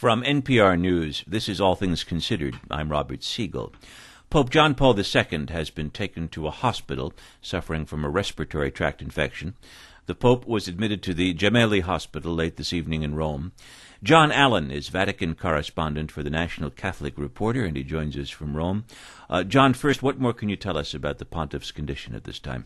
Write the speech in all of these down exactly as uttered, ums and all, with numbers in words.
From N P R News, this is All Things Considered. I'm Robert Siegel. Pope John Paul the Second has been taken to a hospital suffering from a respiratory tract infection. The Pope was admitted to the Gemelli Hospital late this evening in Rome. John Allen is Vatican correspondent for the National Catholic Reporter, and he joins us from Rome. Uh, John, first, what more can you tell us about the pontiff's condition at this time?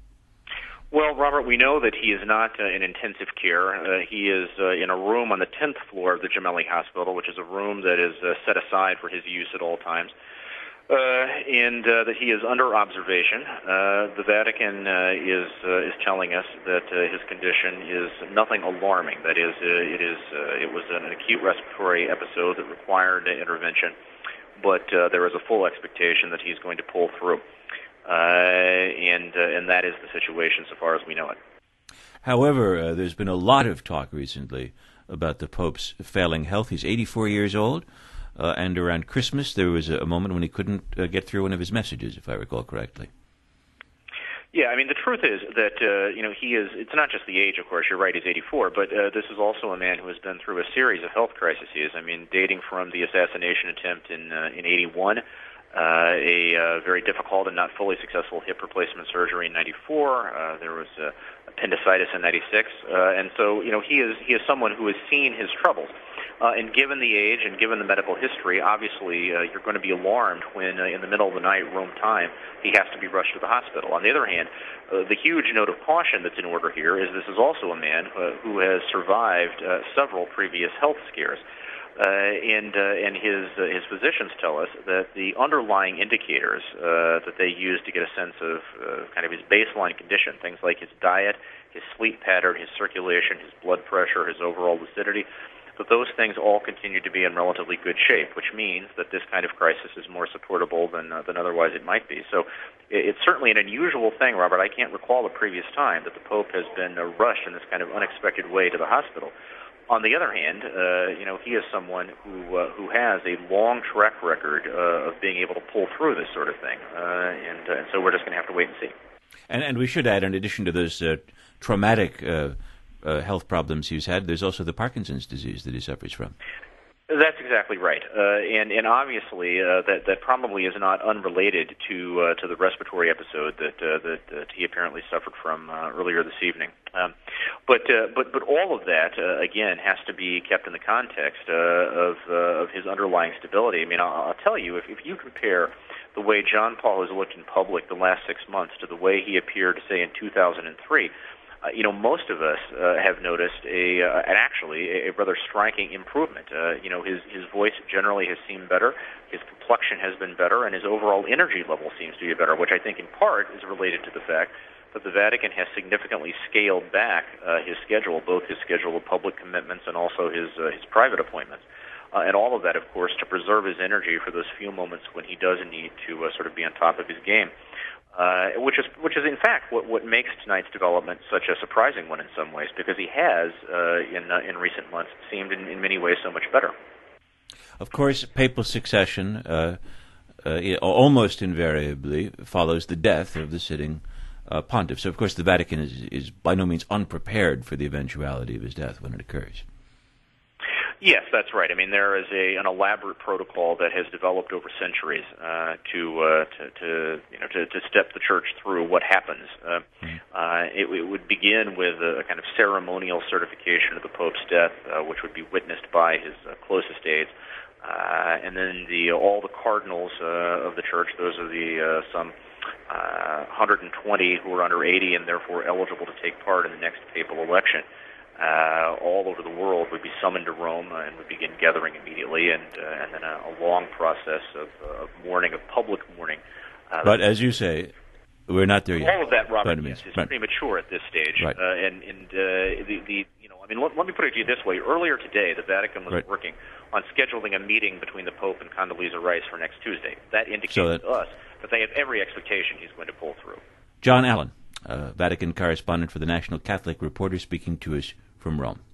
Well, Robert, we know that he is not uh, in intensive care. Uh, he is uh, in a room on the tenth floor of the Gemelli Hospital, which is a room that is uh, set aside for his use at all times, uh, and uh, that he is under observation. Uh, the Vatican uh, is uh, is telling us that uh, his condition is nothing alarming. That is, uh, it is uh, it was an acute respiratory episode that required uh, intervention, but uh, there is a full expectation that he's going to pull through. Uh, and uh, and that is the situation so far as we know it. However, uh, there's been a lot of talk recently about the Pope's failing health. He's eighty-four years old, uh, and around Christmas there was a, a moment when he couldn't uh, get through one of his messages, if I recall correctly. Yeah, I mean, the truth is that, uh, you know, he is, it's not just the age, of course, you're right, he's eighty-four, but uh, this is also a man who has been through a series of health crises. I mean, dating from the assassination attempt in uh, in eighty-one, Uh, a uh, very difficult and not fully successful hip replacement surgery in ninety-four. Uh, there was uh, appendicitis in ninety-six, uh, and so you know he is he is someone who has seen his troubles. Uh, and given the age and given the medical history, obviously uh, you're going to be alarmed when, uh, in the middle of the night, Rome time, he has to be rushed to the hospital. On the other hand, uh, the huge note of caution that's in order here is this is also a man uh, who has survived uh, several previous health scares. Uh, and uh, and his uh, his physicians tell us that the underlying indicators uh, that they use to get a sense of uh, kind of his baseline condition, things like his diet, his sleep pattern, his circulation, his blood pressure, his overall lucidity, that those things all continue to be in relatively good shape, which means that this kind of crisis is more supportable than uh, than otherwise it might be. So it's certainly an unusual thing, Robert. I can't recall a previous time that the Pope has been uh, rushed in this kind of unexpected way to the hospital. On the other hand, uh, you know, he is someone who uh, who has a long track record uh, of being able to pull through this sort of thing, uh, and, uh, and so we're just going to have to wait and see. And, and we should add, in addition to those uh, traumatic uh, uh, health problems he's had, there's also the Parkinson's disease that he suffers from. That's exactly right, uh, and and obviously uh, that that probably is not unrelated to uh, to the respiratory episode that uh, that, that he apparently suffered from uh, earlier this evening. Um, but uh, but but all of that uh, again has to be kept in the context uh, of uh, of his underlying stability. I mean, I'll, I'll tell you, if if you compare the way John Paul has looked in public the last six months to the way he appeared, say, in two thousand three. Uh, you know, most of us uh, have noticed a, uh, and actually a, a rather striking improvement. Uh, you know, his his voice generally has seemed better, his complexion has been better, and his overall energy level seems to be better, which I think in part is related to the fact that the Vatican has significantly scaled back uh, his schedule, both his schedule of public commitments and also his uh, his private appointments. Uh, and all of that, of course, to preserve his energy for those few moments when he does need to uh, sort of be on top of his game. Uh, which is, which is in fact what, what makes tonight's development such a surprising one in some ways, because he has, uh, in uh, in recent months, seemed in, in many ways so much better. Of course, papal succession uh, uh, almost invariably follows the death of the sitting uh, pontiff. So, of course, the Vatican is, is by no means unprepared for the eventuality of his death when it occurs. Yes, that's right. I mean, there is a an elaborate protocol that has developed over centuries uh, to, uh, to to you know to, to step the Church through what happens. Uh, uh, it, it would begin with a kind of ceremonial certification of the Pope's death, uh, which would be witnessed by his uh, closest aides, uh, and then the all the cardinals uh, of the Church. Those are the uh, some uh, one hundred twenty who are under eighty and therefore eligible to take part in the next papal election. Uh, all over the world would be summoned to Rome uh, and would begin gathering immediately, and uh, and then a, a long process of, uh, of mourning, of public mourning. Uh, but as you say, we're not there yet. All of that, Robert, yes, is right. premature at this stage. Right. Uh, and and uh, the, the you know, I mean, let, let me put it to you this way: earlier today, the Vatican was right. working on scheduling a meeting between the Pope and Condoleezza Rice for next Tuesday. That indicates so that, to us that they have every expectation he's going to pull through. John Allen, uh, Vatican correspondent for the National Catholic Reporter, speaking to us from Rome.